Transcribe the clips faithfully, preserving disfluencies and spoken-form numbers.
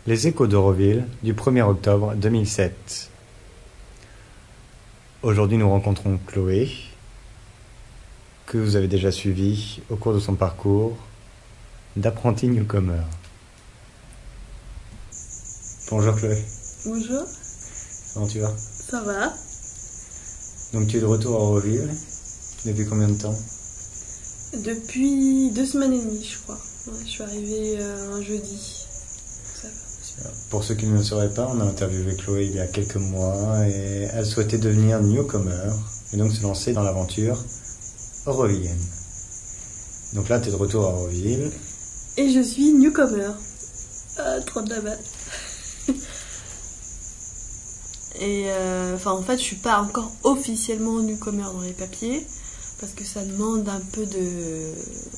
Les Échos d'Auroville du premier octobre deux mille sept. Aujourd'hui, nous rencontrons Chloé, que vous avez déjà suivie au cours de son parcours d'apprenti newcomer. Bonjour Chloé. Bonjour. Comment tu vas? Ça va? Donc tu es de retour à Auroville. Depuis combien de temps? Depuis deux semaines et demie, je crois. Ouais, je suis arrivée euh, un jeudi. Ça va. Pour ceux qui ne le sauraient pas, on a interviewé Chloé il y a quelques mois et elle souhaitait devenir newcomer et donc se lancer dans l'aventure aurovillienne. Donc là, tu es de retour à Auroville. Et je suis newcomer. Ah, trop de la balle. Et euh, enfin, en fait, je suis pas encore officiellement newcomer dans les papiers parce que ça demande un peu de.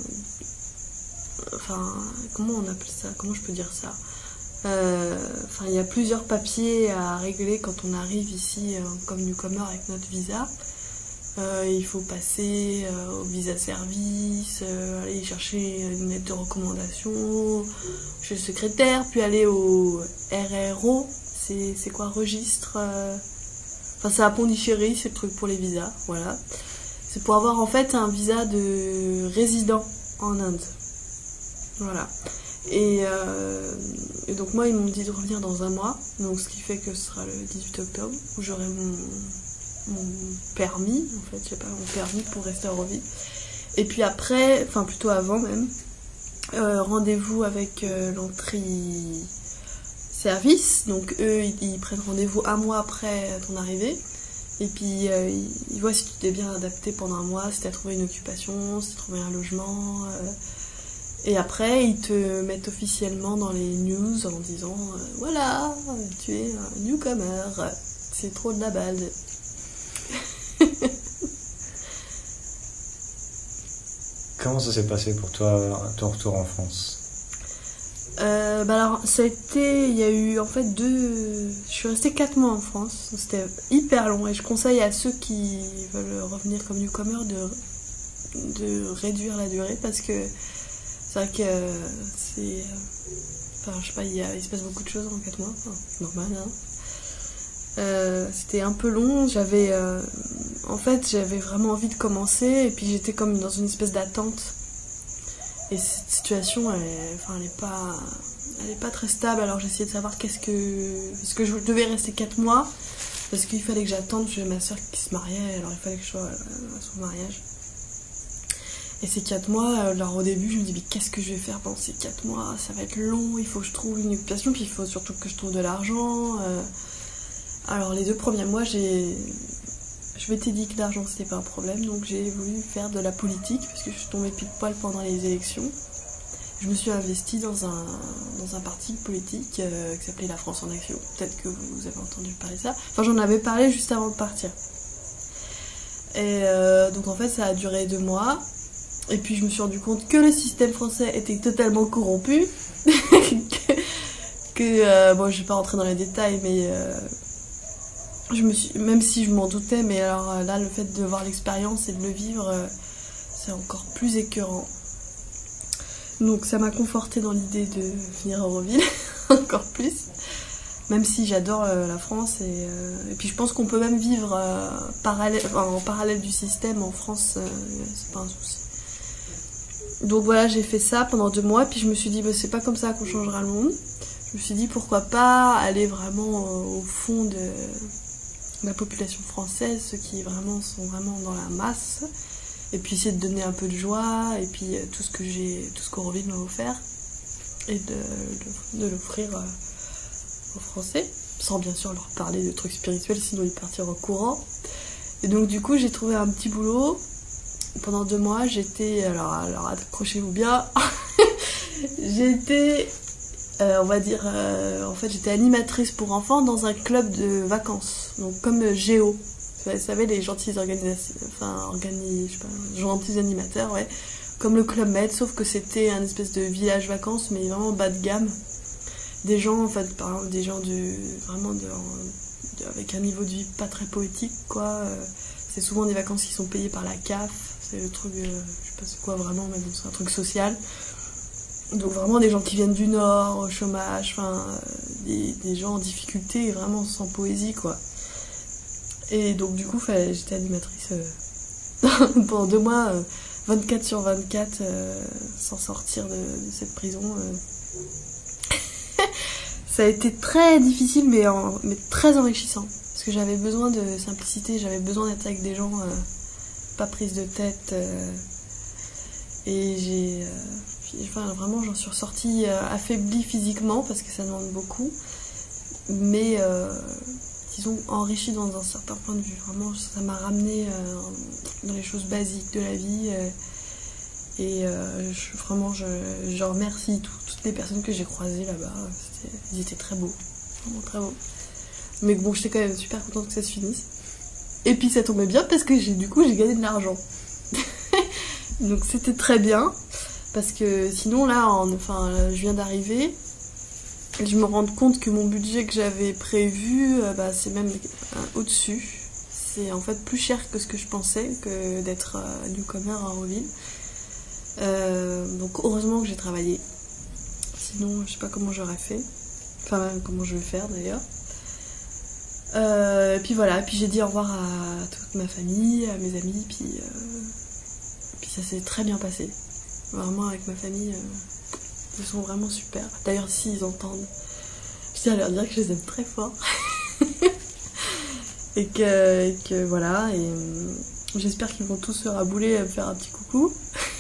Enfin, comment on appelle ça? Comment je peux dire ça? Euh, Enfin, il y a plusieurs papiers à régler quand on arrive ici euh, comme newcomer avec notre visa. Euh, il faut passer euh, au visa service, euh, aller chercher une lettre de recommandation chez le secrétaire, puis aller au R R O. C'est, c'est quoi, registre euh... Enfin, c'est à Pondichéry, c'est le truc pour les visas, voilà. C'est pour avoir en fait un visa de résident en Inde. Voilà. Et, euh... et donc moi, ils m'ont dit de revenir dans un mois, donc ce qui fait que ce sera le dix-huit octobre, où j'aurai mon, mon permis, en fait, j'ai pas mon permis pour rester à Auroville. Et puis après, enfin plutôt avant même, euh, rendez-vous avec euh, l'entrée service, donc eux ils, ils prennent rendez-vous un mois après ton arrivée et puis euh, ils, ils voient si tu t'es bien adapté pendant un mois, si tu as trouvé une occupation, si tu as trouvé un logement euh, et après ils te mettent officiellement dans les news en disant euh, voilà, tu es un newcomer, c'est trop de la balle. Comment ça s'est passé pour toi, ton retour en France? Euh, bah alors, ça a été, il y a eu en fait deux, je suis restée quatre mois en France, c'était hyper long et je conseille à ceux qui veulent revenir comme newcomer de, de réduire la durée parce que c'est vrai que c'est, enfin je sais pas, il, y a, il se passe beaucoup de choses en quatre mois, enfin, normal hein. Euh, c'était un peu long, j'avais, euh, en fait j'avais vraiment envie de commencer et puis j'étais comme dans une espèce d'attente. Et cette situation, elle, enfin, elle est pas, elle est pas très stable. Alors j'ai essayé de savoir qu'est-ce que, parce que je devais rester quatre mois, parce qu'il fallait que j'attende. J'ai ma soeur qui se mariait, alors il fallait que je sois à son mariage. Et ces quatre mois, alors au début, je me dis mais qu'est-ce que je vais faire pendant ces quatre mois? Ça va être long. Il faut que je trouve une occupation, puis il faut surtout que je trouve de l'argent. Alors les deux premiers mois, j'ai Je m'étais dit que l'argent c'était pas un problème, donc j'ai voulu faire de la politique parce que je suis tombée pile poil pendant les élections. Je me suis investie dans un, dans un parti politique euh, qui s'appelait La France en Action. Peut-être que vous avez entendu parler de ça. Enfin, j'en avais parlé juste avant de partir. Et euh, donc en fait, ça a duré deux mois. Et puis je me suis rendu compte que le système français était totalement corrompu. que, que euh, bon, je vais pas rentrer dans les détails, mais euh, Je me suis, même si je m'en doutais, mais alors là, le fait de voir l'expérience et de le vivre, c'est encore plus écœurant. Donc ça m'a confortée dans l'idée de venir à Auroville, encore plus. Même si j'adore la France, et, et puis je pense qu'on peut même vivre parallèle, en parallèle du système en France, c'est pas un souci. Donc voilà, j'ai fait ça pendant deux mois, puis je me suis dit, bah, c'est pas comme ça qu'on changera le monde. Je me suis dit, pourquoi pas aller vraiment au fond de la population française, ceux qui vraiment sont vraiment dans la masse, et puis essayer de donner un peu de joie, et puis tout ce que j'ai, tout ce qu'Auroville m'a offert, et de, de, de l'offrir aux Français, sans bien sûr leur parler de trucs spirituels, sinon ils partiront au courant. Et donc du coup j'ai trouvé un petit boulot, pendant deux mois j'étais, alors, alors accrochez-vous bien, j'étais... Euh, on va dire, euh, en fait j'étais animatrice pour enfants dans un club de vacances, donc comme euh, Géo, vous savez les gentils organisations, enfin organi, je sais pas, gentils animateurs, ouais, comme le Club Med, sauf que c'était un espèce de village vacances mais vraiment bas de gamme, des gens en fait, par exemple des gens du, vraiment de, de, avec un niveau de vie pas très poétique quoi, euh, c'est souvent des vacances qui sont payées par la C A F, c'est le truc, euh, je sais pas c'est quoi vraiment, mais bon c'est un truc social. Donc vraiment des gens qui viennent du Nord, au chômage, enfin des, des gens en difficulté, vraiment sans poésie quoi. Et donc du coup j'étais animatrice euh, pendant deux mois, euh, vingt-quatre sur vingt-quatre, euh, sans sortir de, de cette prison. Euh. Ça a été très difficile mais, en, mais très enrichissant. Parce que j'avais besoin de simplicité, j'avais besoin d'être avec des gens euh, pas prise de tête. Euh, et j'ai... Euh, enfin, vraiment, j'en suis ressortie euh, affaiblie physiquement parce que ça demande beaucoup. Mais, euh, disons, enrichie dans un certain point de vue. Vraiment, ça m'a ramenée euh, dans les choses basiques de la vie. Euh, et euh, je, vraiment, je, je remercie tout, toutes les personnes que j'ai croisées là-bas. C'était, ils étaient très beaux. Vraiment très beaux. Mais bon, j'étais quand même super contente que ça se finisse. Et puis ça tombait bien parce que j'ai, du coup j'ai gagné de l'argent. Donc c'était très bien. Parce que sinon là, en, enfin, je viens d'arriver. Je me rends compte que mon budget que j'avais prévu, euh, bah, c'est même euh, au-dessus. C'est en fait plus cher que ce que je pensais que d'être euh, newcomer à Auroville. Euh, donc heureusement que j'ai travaillé. Sinon, je sais pas comment j'aurais fait. Enfin, même comment je vais faire d'ailleurs. Euh, et puis voilà, puis j'ai dit au revoir à toute ma famille, à mes amis, puis, euh, puis ça s'est très bien passé. Vraiment avec ma famille, euh, ils sont vraiment super. D'ailleurs si ils entendent, je tiens à leur dire que je les aime très fort. et, que, et que voilà, et euh, j'espère qu'ils vont tous se rabouler à me faire un petit coucou.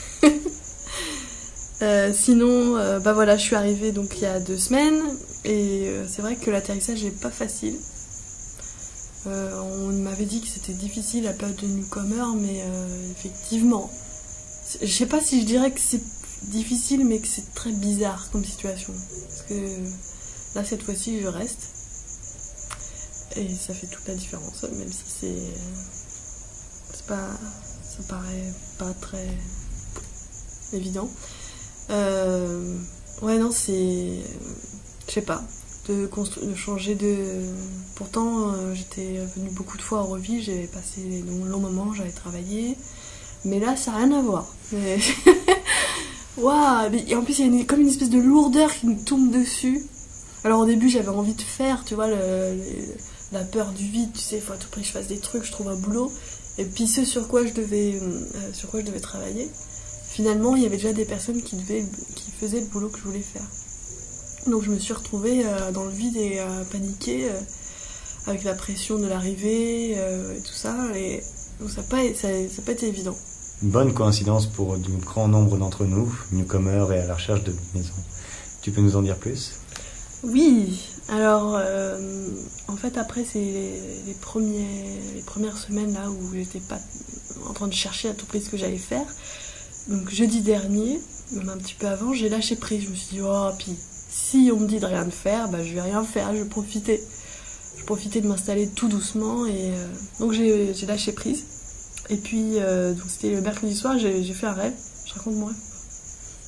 euh, sinon, euh, bah voilà, je suis arrivée donc il y a deux semaines, et euh, c'est vrai que l'atterrissage n'est pas facile. Euh, on m'avait dit que c'était difficile la période de newcomer, mais euh, effectivement, je sais pas si je dirais que c'est difficile, mais que c'est très bizarre comme situation. Parce que là, cette fois-ci, je reste. Et ça fait toute la différence, même si c'est. C'est pas. Ça paraît pas très évident. Euh, ouais, non, c'est. Je sais pas. De, constru- de changer de... Pourtant, euh, j'étais venue beaucoup de fois à Auroville, j'avais passé de longs moments, j'avais travaillé. Mais là, ça n'a rien à voir. Mais... Waouh, et en plus, il y a une, comme une espèce de lourdeur qui me tombe dessus. Alors au début, j'avais envie de faire, tu vois, le, le, la peur du vide, tu sais, il faut à tout prix que je fasse des trucs, je trouve un boulot. Et puis ce sur quoi je devais, euh, sur quoi je devais travailler, finalement, il y avait déjà des personnes qui, devaient, qui faisaient le boulot que je voulais faire. Donc je me suis retrouvée euh, dans le vide et euh, paniquée euh, avec la pression de l'arrivée euh, et tout ça. Et donc ça n'a pas, ça, ça pas été évident. Une bonne coïncidence pour un grand nombre d'entre nous, newcomers et à la recherche de maison. Tu peux nous en dire plus ? Oui, alors euh, en fait après c'est les, les, premiers, les premières semaines là où j'étais pas en train de chercher à tout prix ce que j'allais faire. Donc jeudi dernier, même un petit peu avant, j'ai lâché prise. Je me suis dit oh puis si on me dit de rien faire, bah, je vais rien faire, je vais profiter. Je vais profiter de m'installer tout doucement. Et euh, donc j'ai, j'ai lâché prise. Et puis, euh, donc c'était le mercredi soir, j'ai, j'ai fait un rêve. Je raconte mon rêve ? Non ?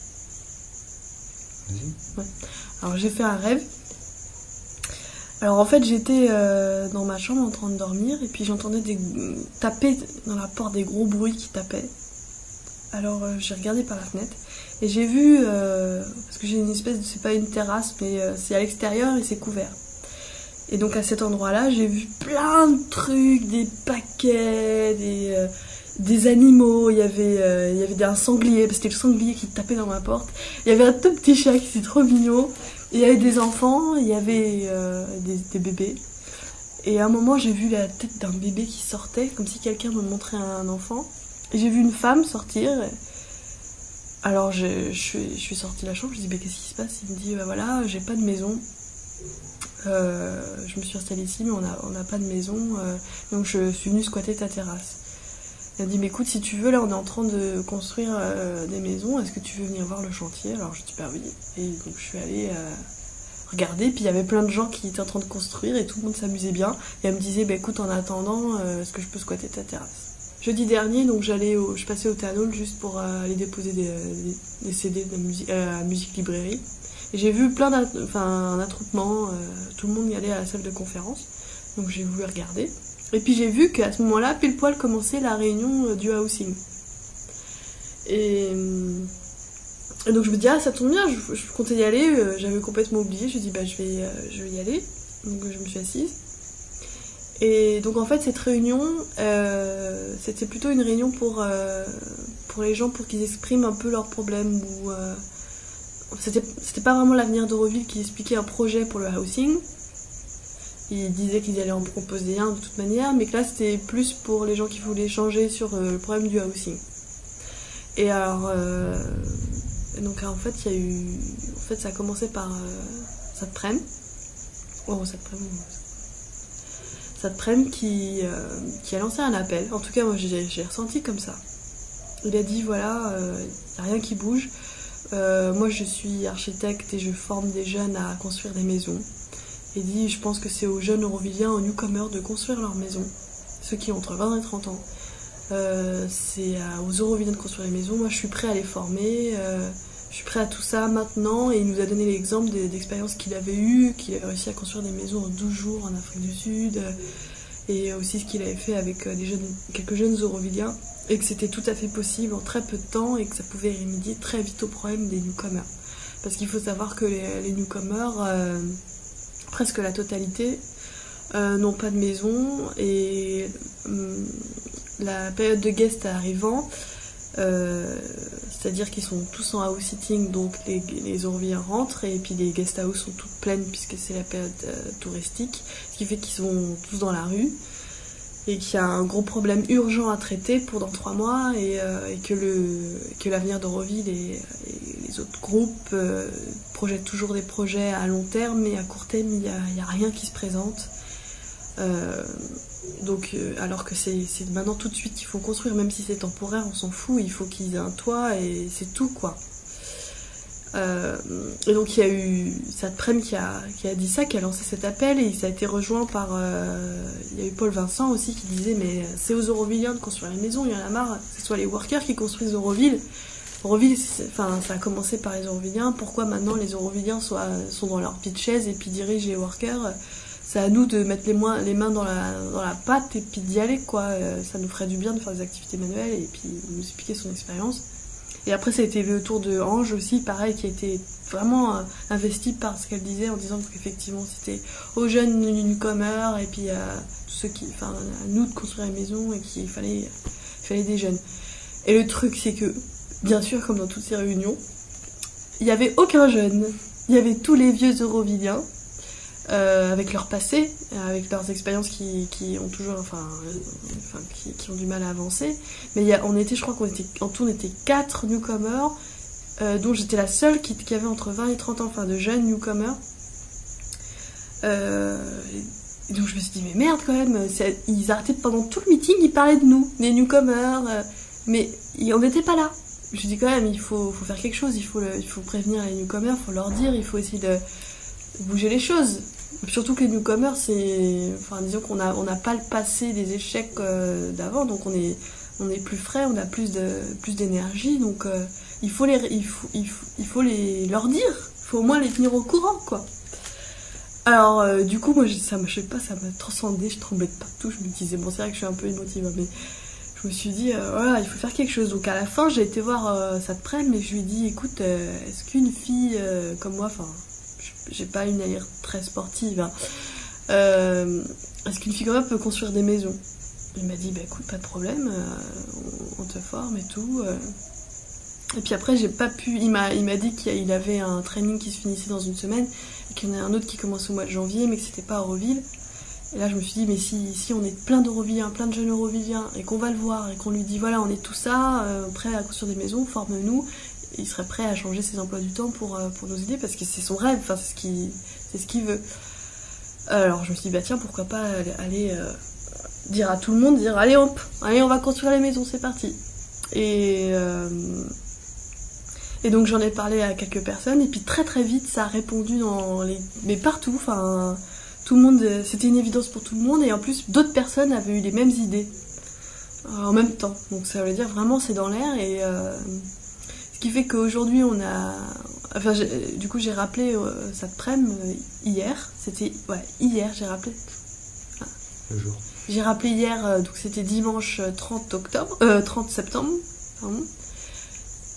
Vas-y. Ouais. Alors j'ai fait un rêve. Alors en fait j'étais euh, dans ma chambre en train de dormir. Et puis j'entendais des, taper dans la porte des gros bruits qui tapaient. Alors euh, j'ai regardé par la fenêtre. Et j'ai vu, euh, parce que j'ai une espèce de, c'est pas une terrasse, mais euh, c'est à l'extérieur et c'est couvert. Et donc à cet endroit-là, j'ai vu plein de trucs, des paquets, des, euh, des animaux. Il y avait, euh, il y avait un sanglier, c'était le sanglier qui tapait dans ma porte. Il y avait un tout petit chat qui était trop mignon. Et il y avait des enfants, il y avait euh, des, des bébés. Et à un moment, j'ai vu la tête d'un bébé qui sortait, comme si quelqu'un me montrait un enfant. Et j'ai vu une femme sortir. Alors je, je, suis, je suis sortie de la chambre, je lui dis bah, qu'est-ce qui se passe ? Il me dit bah, voilà, j'ai pas de maison, euh, je me suis installée ici mais on n'a on a pas de maison, euh, donc je suis venue squatter ta terrasse. Il me dit mais écoute, si tu veux, là on est en train de construire euh, des maisons, est-ce que tu veux venir voir le chantier ? Alors je dis bah oui, et donc je suis allée euh, regarder, puis il y avait plein de gens qui étaient en train de construire et tout le monde s'amusait bien, et elle me disait bah écoute, en attendant, euh, est-ce que je peux squatter ta terrasse ? Jeudi dernier, donc j'allais au, je passais au Thanol juste pour euh, aller déposer des, des, des C D de musique, euh, à Musique Librairie. Et j'ai vu plein d'at- enfin, un attroupement, euh, tout le monde y allait à la salle de conférence. Donc j'ai voulu regarder. Et puis j'ai vu qu'à ce moment-là, pile poil commençait la réunion euh, du housing. Et, et donc je me dis, ah ça tombe bien, je, je comptais y aller, euh, j'avais complètement oublié, je me dis, bah je vais, euh, je vais y aller. Donc je me suis assise. Et donc en fait cette réunion, euh, c'était plutôt une réunion pour, euh, pour les gens, pour qu'ils expriment un peu leurs problèmes. Ou, euh, c'était, c'était pas vraiment l'avenir d'Euroville qui expliquait un projet pour le housing. Ils disaient qu'ils allaient en proposer un de toute manière, mais que là c'était plus pour les gens qui voulaient échanger sur euh, le problème du housing. Et alors, euh, donc en fait il y a eu, en fait ça a commencé par euh, cette prenne, oh cette prenne, cette prenne qui, euh, qui a lancé un appel. En tout cas moi j'ai, j'ai ressenti comme ça. Il a dit voilà, il euh, n'y a rien qui bouge. Euh, moi je suis architecte et je forme des jeunes à construire des maisons. Il dit je pense que c'est aux jeunes Eurovilliens, aux newcomers de construire leur maison, ceux qui ont entre vingt et trente ans. Euh, c'est aux Eurovilliens de construire les maisons. Moi je suis prêt à les former, euh, je suis prêt à tout ça maintenant. Et il nous a donné l'exemple des, d'expériences qu'il avait eues, qu'il avait réussi à construire des maisons en douze jours en Afrique du Sud, euh, et aussi ce qu'il avait fait avec euh, des jeunes, quelques jeunes Eurovilliens, et que c'était tout à fait possible en très peu de temps et que ça pouvait remédier très vite au problème des newcomers. Parce qu'il faut savoir que les, les newcomers, euh, presque la totalité, euh, n'ont pas de maison, et euh, la période de guest arrivant, euh, c'est-à-dire qu'ils sont tous en house sitting, donc les, les Eurovilliens rentrent et puis les guest houses sont toutes pleines puisque c'est la période euh, touristique, ce qui fait qu'ils sont tous dans la rue et qu'il y a un gros problème urgent à traiter pour dans trois mois, et, euh, et que, le, que l'avenir d'Euroville et, et les autres groupes euh, projettent toujours des projets à long terme, mais à court terme il n'y a, a rien qui se présente. Euh, donc, euh, alors que c'est, c'est maintenant tout de suite qu'il faut construire, même si c'est temporaire, on s'en fout, il faut qu'ils aient un toit et c'est tout quoi. Euh, et donc il y a eu cette prenne qui a, qui a dit ça, qui a lancé cet appel, et ça a été rejoint par euh, il y a eu Paul Vincent aussi qui disait mais c'est aux Eurovilliens de construire les maisons, il y en a marre que ce soit les workers qui construisent Euroville. Euroville, enfin, ça a commencé par les Eurovilliens, pourquoi maintenant les Eurovilliens soient, sont dans leur petite chaise et puis dirigent les workers? C'est à nous de mettre les, moins, les mains dans la, dans la pâte et puis d'y aller quoi. Euh, ça nous ferait du bien de faire des activités manuelles, et puis nous expliquer son expérience. Et après ça a été le tour de Ange aussi, pareil, qui a été vraiment euh, investie par ce qu'elle disait, en disant qu'effectivement c'était aux jeunes newcomers et puis à tous ceux qui, enfin à nous de construire une maison, et qu'il fallait, il fallait des jeunes. Et le truc c'est que, bien sûr comme dans toutes ces réunions, il n'y avait aucun jeune, il y avait tous les vieux Eurovilliens. Euh, avec leur passé, avec leurs expériences qui, qui ont toujours, enfin, euh, enfin qui, qui ont du mal à avancer. Mais il y a, on était, je crois qu'on était, en tout on était quatre newcomers, euh, dont j'étais la seule qui, qui avait entre vingt et trente ans, enfin de jeunes newcomers. Euh, et donc je me suis dit, mais merde quand même, c'est, ils arrêtaient pendant tout le meeting, ils parlaient de nous, des newcomers, euh, mais on n'était pas là. Je me suis dit quand même, il faut, faut faire quelque chose, il faut, le, il faut prévenir les newcomers, il faut leur dire, il faut essayer de bouger les choses. Surtout que les newcomers, c'est, enfin, disons qu'on a, on n'a pas le passé des échecs euh, d'avant, donc on est, on est plus frais, on a plus de, plus d'énergie, donc euh, il faut les, il faut, il faut, il faut les, leur dire, il faut au moins les tenir au courant, quoi. Alors, euh, du coup, moi, ça, je sais pas, ça m'a transcendée, je tremblais de partout, je me disais, bon, c'est vrai que je suis un peu émotive, mais je me suis dit, euh, voilà, il faut faire quelque chose. Donc à la fin, j'ai été voir euh, cette prenne, mais je lui ai dit, écoute, euh, est-ce qu'une fille euh, comme moi, enfin, j'ai pas une allure très sportive, hein. Euh, est-ce qu'une fille comme moi peut construire des maisons? Il m'a dit bah écoute, pas de problème, euh, on, on te forme et tout. Euh. Et puis après j'ai pas pu, il m'a, il m'a dit qu'il avait un training qui se finissait dans une semaine et qu'il y en a un autre qui commence au mois de janvier, mais que c'était pas à Euroville. Et là je me suis dit mais si, si on est plein d'Eurovilliens, plein de jeunes Eurovilliens, et qu'on va le voir et qu'on lui dit voilà on est tout ça, euh, prêt à construire des maisons, forme-nous. Il serait prêt à changer ses emplois du temps pour, pour nous aider, parce que c'est son rêve, enfin, c'est ce qu'il, c'est ce qu'il veut. Alors je me suis dit, bah tiens, pourquoi pas aller, aller euh, dire à tout le monde, dire allez hop, allez on va construire les maisons, c'est parti. Et, euh, et donc j'en ai parlé à quelques personnes, et puis très très vite ça a répondu dans les, mais partout, enfin tout le monde, c'était une évidence pour tout le monde, et en plus d'autres personnes avaient eu les mêmes idées euh, en même temps. Donc ça veut dire vraiment c'est dans l'air, et euh, ce qui fait qu'aujourd'hui on a, enfin du coup j'ai rappelé euh, cette prenne euh, hier, c'était, ouais hier j'ai rappelé, ah. Le jour. J'ai rappelé hier, euh, donc c'était dimanche trente octobre, euh, trente septembre, pardon.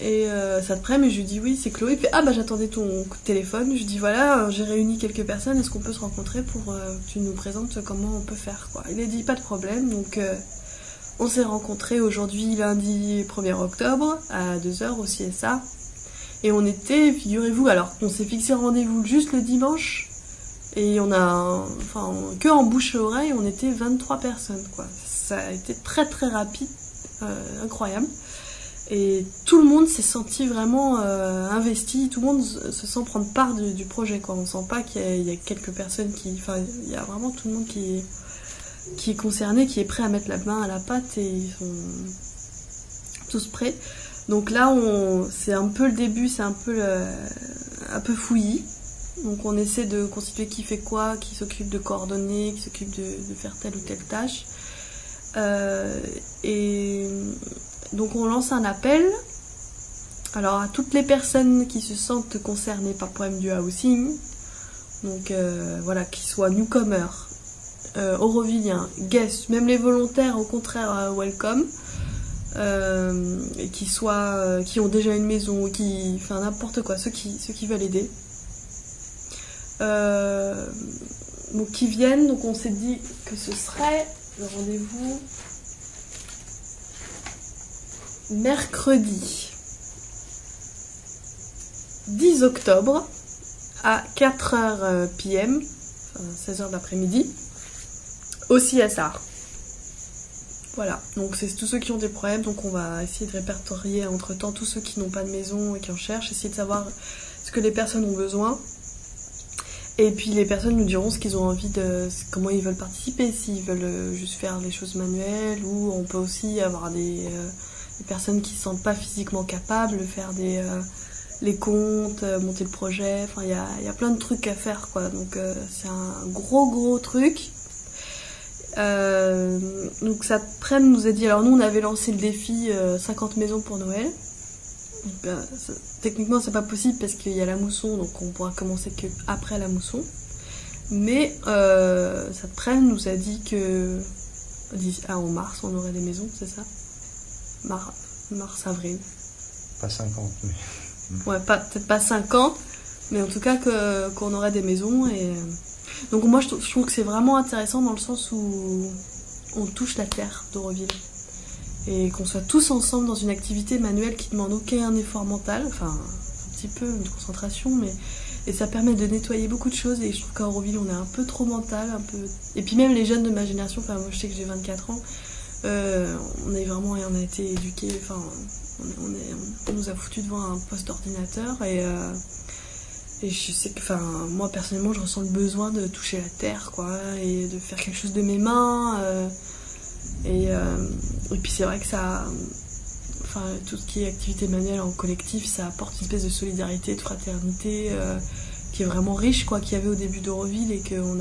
Et euh, cet après-midi, je lui dis oui, c'est Chloé. Il fait ah bah j'attendais ton coup de téléphone. Je lui dis voilà, j'ai réuni quelques personnes, est-ce qu'on peut se rencontrer pour euh, que tu nous présentes comment on peut faire quoi. Il a dit pas de problème, donc euh, on s'est rencontrés aujourd'hui lundi premier octobre à deux heures au C S A. Et on était, figurez-vous, alors on s'est fixé rendez-vous juste le dimanche. Et on a, enfin, que en bouche à oreille, on était vingt-trois personnes quoi. Ça a été très très rapide, euh, incroyable. Et tout le monde s'est senti vraiment euh, investi, tout le monde se sent prendre part du, du projet quoi. On sent pas qu'il y a, il y a quelques personnes qui, enfin, il y a vraiment tout le monde qui est, qui est concerné, qui est prêt à mettre la main à la pâte et ils sont tous prêts. Donc là, on, c'est un peu le début, c'est un peu, le, un peu fouillis. Donc on essaie de constituer qui fait quoi, qui s'occupe de coordonner, qui s'occupe de, de faire telle ou telle tâche. Euh, et donc on lance un appel. Alors à toutes les personnes qui se sentent concernées par le problème du housing, donc euh, voilà, qu'ils soient newcomers, euh, aurovilliens, guests, même les volontaires au contraire euh, welcome, euh, et qui soient, euh, qui ont déjà une maison, qui, enfin n'importe quoi, ceux qui, ceux qui veulent aider. Euh, donc qui viennent, donc on s'est dit que ce serait le rendez-vous mercredi dix octobre à quatre heures P M, enfin seize heures de l'après-midi, au C S A. Voilà, donc c'est tous ceux qui ont des problèmes, donc on va essayer de répertorier entre temps tous ceux qui n'ont pas de maison et qui en cherchent, essayer de savoir ce que les personnes ont besoin. Et puis les personnes nous diront ce qu'ils ont envie de, comment ils veulent participer, s'ils veulent juste faire les choses manuelles, ou on peut aussi avoir des, euh, des personnes qui ne se sentent pas physiquement capables, faire des, euh, les comptes, euh, monter le projet, enfin il y a, y a plein de trucs à faire quoi, donc euh, c'est un gros gros truc. Euh, donc cet après-midi nous a dit, alors nous on avait lancé le défi euh, cinquante maisons pour Noël. Donc, euh, ça, techniquement c'est pas possible parce qu'il y a la mousson, donc on pourra commencer que après la mousson. Mais euh, cet après-midi nous a dit que ah, en mars on aurait des maisons, c'est ça, Mar mars avril. Pas cinquante, mais ouais, pas peut-être pas cinquante, mais en tout cas que qu'on aurait des maisons. Et donc moi je, je trouve que c'est vraiment intéressant dans le sens où on touche la terre d'Auroville. Et qu'on soit tous ensemble dans une activité manuelle qui ne demande aucun effort mental, enfin un petit peu une concentration, mais et ça permet de nettoyer beaucoup de choses. Et je trouve qu'à Auroville on est un peu trop mental, un peu. Et puis même les jeunes de ma génération, enfin moi je sais que j'ai vingt-quatre ans, euh, on est vraiment, on a été éduqués, enfin on, on, est, on nous a foutu devant un poste d'ordinateur et euh, et je sais que, enfin moi personnellement je ressens le besoin de toucher la terre quoi, et de faire quelque chose de mes mains. Euh, Et, euh, et puis c'est vrai que ça, enfin tout ce qui est activité manuelle en collectif, ça apporte une espèce de solidarité, de fraternité euh, qui est vraiment riche quoi, qu'il y avait au début d'Auroville et qu'on a